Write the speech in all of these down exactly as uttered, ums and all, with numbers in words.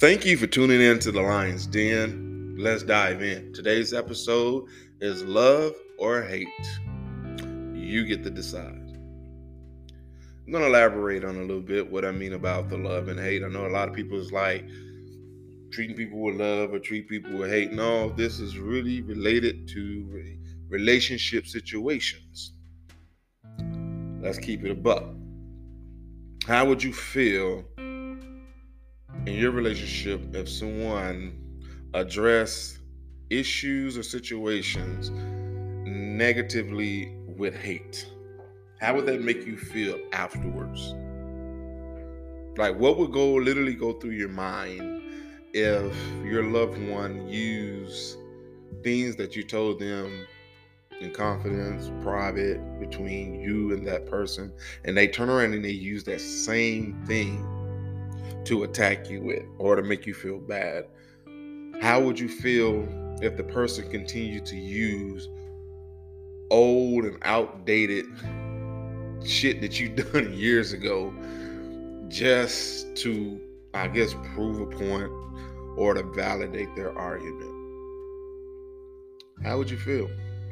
Thank you for tuning in to the Lion's Den. Let's dive in. Today's episode is love or hate. You get to decide. I'm going to elaborate on a little bit what I mean about the love and hate. I know a lot of people is like treating people with love or treat people with hate. No, this is really related to relationship situations. Let's keep it a buck. How would you feel in your relationship if someone addressed issues or situations negatively with hate? How would that make you feel afterwards? Like, what would go literally go through your mind if your loved one used things that you told them in confidence, private, between you and that person, and they turn around and they use that same thing to attack you with or to make you feel bad? How would you feel if the person continued to use old and outdated shit that you done years ago just to, I guess, prove a point or to validate their argument? How would you feel?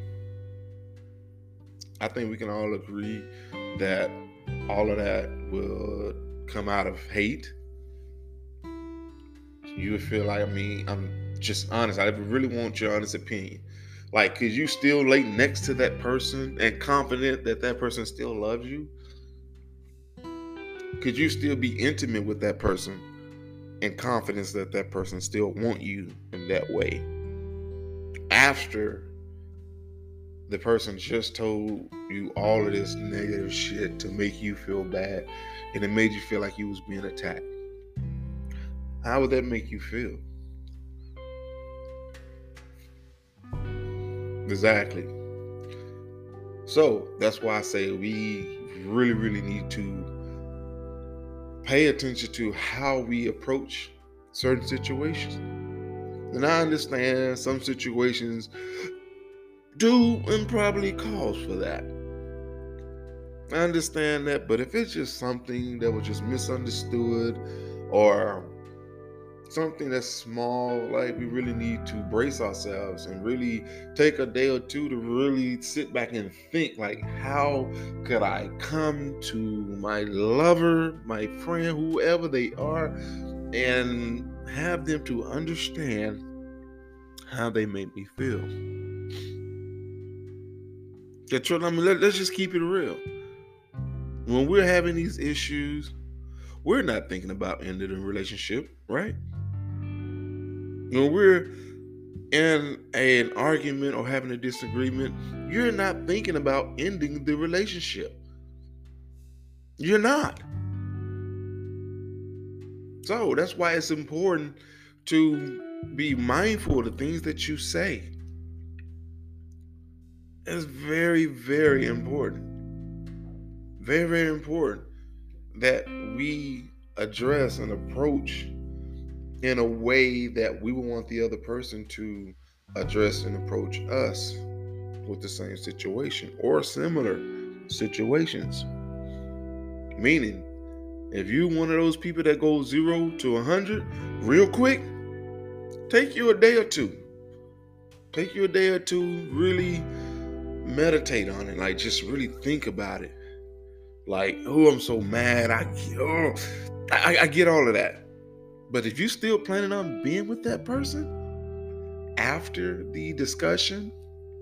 I think we can all agree that all of that would come out of hate. You would feel like, I mean, I'm just honest. I really want your honest opinion. Like, could you still lay next to that person and confident that that person still loves you? Could you still be intimate with that person and confidence that that person still want you in that way after the person just told you all of this negative shit to make you feel bad and it made you feel like you was being attacked? How would that make you feel? Exactly. So that's why I say we really, really need to pay attention to how we approach certain situations. And I understand some situations do and probably cause for that. I understand that, but if it's just something that was just misunderstood or something that's small, like, we really need to brace ourselves and really take a day or two to really sit back and think, like, how could I come to my lover, my friend, whoever they are, and have them to understand how they make me feel? I mean, let, let's just keep it real. When we're having these issues, we're not thinking about ending a relationship, right? When we're in a, an argument or having a disagreement, you're not thinking about ending the relationship. You're not. So that's why it's important to be mindful of the things that you say. It's very, very important. Very, very important that we address and approach in a way that we would want the other person to address and approach us with the same situation or similar situations. Meaning, if you're one of those people that goes zero to a hundred real quick, take you a day or two. Take you a day or two, really meditate on it. Like, just really think about it. Like, oh, I'm so mad. I, oh, I, I get all of that. But if you're still planning on being with that person after the discussion,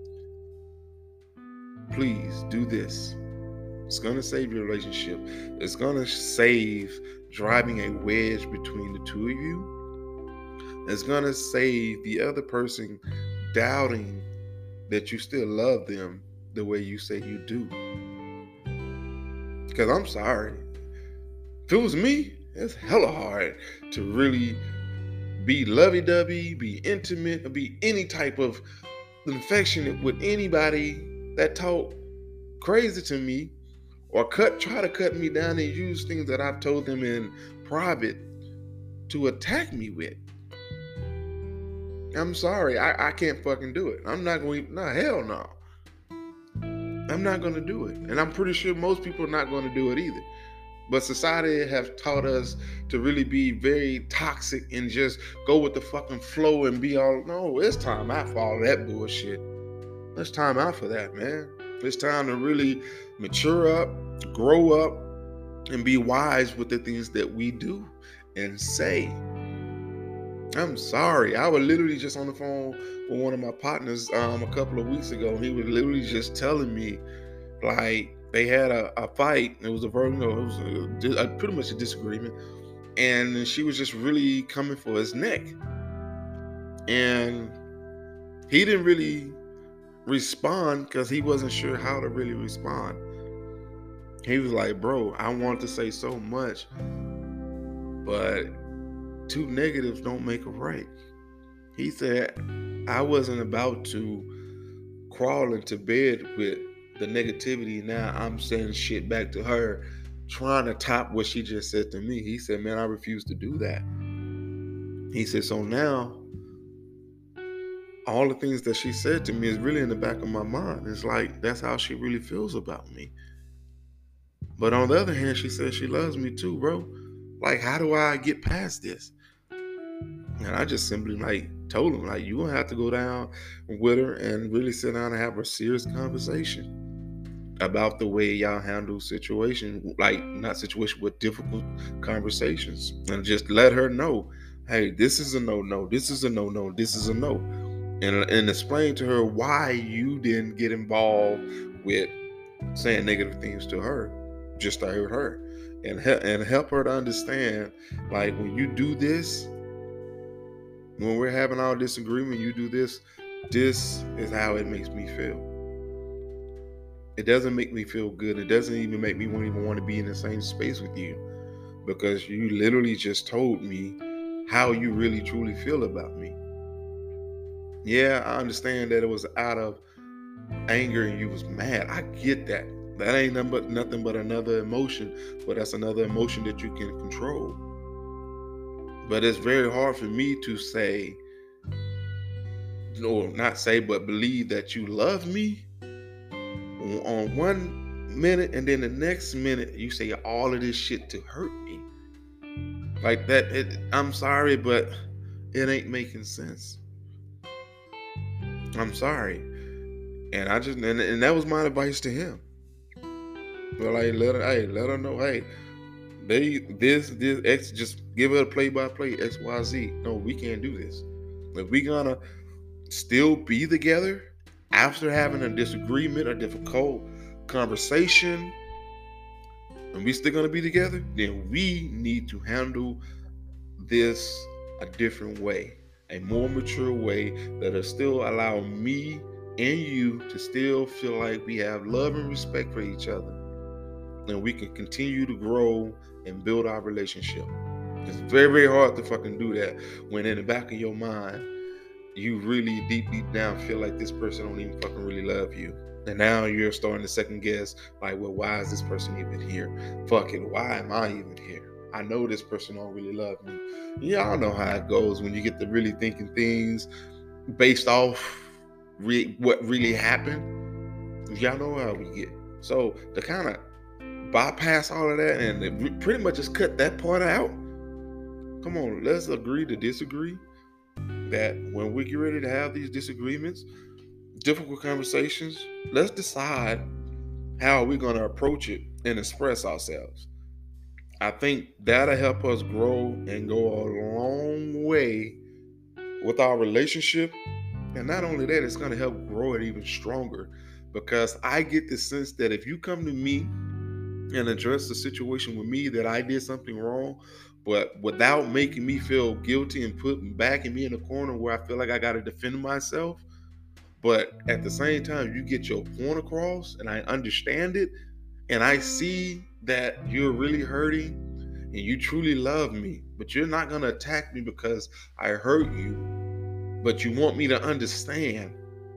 please do this. It's going to save your relationship. It's going to save driving a wedge between the two of you. It's going to save the other person doubting that you still love them the way you say you do. Because I'm sorry. If it was me, it's hella hard to really be lovey-dovey, be intimate, or be any type of affectionate with anybody that talk crazy to me or cut, try to cut me down and use things that I've told them in private to attack me with. I'm sorry, I, I can't fucking do it. I'm not going to, no, hell no. I'm not going to do it. And I'm pretty sure most people are not going to do it either. But society have taught us to really be very toxic and just go with the fucking flow and be all, no, it's time out for all that bullshit. It's time out for that, man. It's time to really mature up, grow up, and be wise with the things that we do and say. I'm sorry. I was literally just on the phone with one of my partners um, a couple of weeks ago. He was literally just telling me, like, they had a, a fight. It was a verbal, you know, it was a, a, pretty much a disagreement, and she was just really coming for his neck, and he didn't really respond because he wasn't sure how to really respond. He was like, "Bro, I wanted to say so much, but two negatives don't make a right." He said, "I wasn't about to crawl into bed with the negativity. Now I'm saying shit back to her, trying to top what she just said to me." He said, "Man, I refuse to do that." He said, "So now all the things that she said to me is really in the back of my mind. It's like that's how she really feels about me. But on the other hand, she says she loves me too, bro. Like, how do I get past this?" And I just simply like told him, like, you gonna have to go down with her and really sit down and have a serious conversation about the way y'all handle situation, like not situation, but difficult conversations, and just let her know, hey, this is a no, no, this is a no, no, this is a no, and and explain to her why you didn't get involved with saying negative things to her, just to hurt her, and help and help her to understand, like, when you do this, when we're having our disagreement, you do this, this is how it makes me feel. It doesn't make me feel good. It doesn't even make me even want to be in the same space with you, because you literally just told me how you really truly feel about me. Yeah, I understand that it was out of anger and you was mad. I get that. That ain't nothing but, nothing but another emotion, but that's another emotion that you can control. But it's very hard for me to say, or not say, but believe that you love me on one minute, and then the next minute you say all of this shit to hurt me. Like that, it, I'm sorry, but it ain't making sense. I'm sorry. And I just, and, and that was my advice to him. But like, let her, hey, let her know, hey, they, this, this, X, just give her a play-by-play, X, Y, Z. No, we can't do this. If we gonna still be together after having a disagreement, a difficult conversation, and we still gonna be together, then we need to handle this a different way, a more mature way that'll still allow me and you to still feel like we have love and respect for each other, and we can continue to grow and build our relationship. It's very, very hard to fucking do that when in the back of your mind, you really deep, deep down feel like this person don't even fucking really love you. And now you're starting to second guess, like, well, why is this person even here? Fuck it, why am I even here? I know this person don't really love me. Y'all know how it goes when you get to really thinking things based off re- what really happened. Y'all know how we get. So to kind of bypass all of that and pretty much just cut that part out. Come on, let's agree to disagree. That when we get ready to have these disagreements, difficult conversations, let's decide how we're going to approach it and express ourselves. I think that'll help us grow and go a long way with our relationship. And not only that, it's going to help grow it even stronger, because I get the sense that if you come to me and address the situation with me that I did something wrong, but without making me feel guilty and putting backing me in a corner where I feel like I got to defend myself, but at the same time you get your point across and I understand it, and I see that you're really hurting and you truly love me, but you're not going to attack me because I hurt you, but you want me to understand,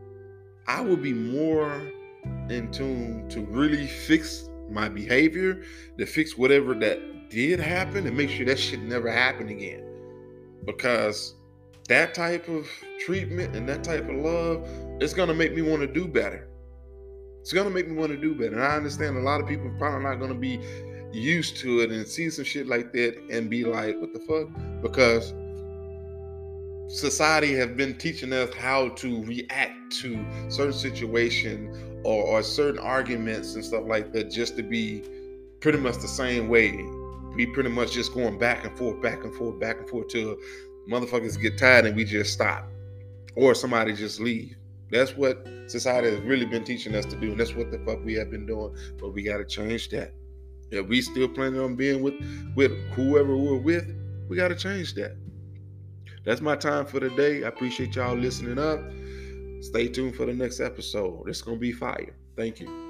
I will be more in tune to really fix my behavior, to fix whatever that did happen, and make sure that shit never happened again. Because that type of treatment and that type of love, it's gonna make me want to do better. It's gonna make me want to do better. And I understand a lot of people are probably not gonna be used to it and see some shit like that and be like, what the fuck? Because society has been teaching us how to react to certain situations or, or certain arguments and stuff like that, just to be pretty much the same way. We pretty much just going back and forth, back and forth, back and forth till motherfuckers get tired and we just stop, or somebody just leave. That's what society has really been teaching us to do, and that's what the fuck we have been doing. But we got to change that. If we still planning on being with with whoever we're with, we got to change that. That's my time for today. I appreciate y'all listening up. Stay tuned for the next episode. It's gonna be fire. Thank you.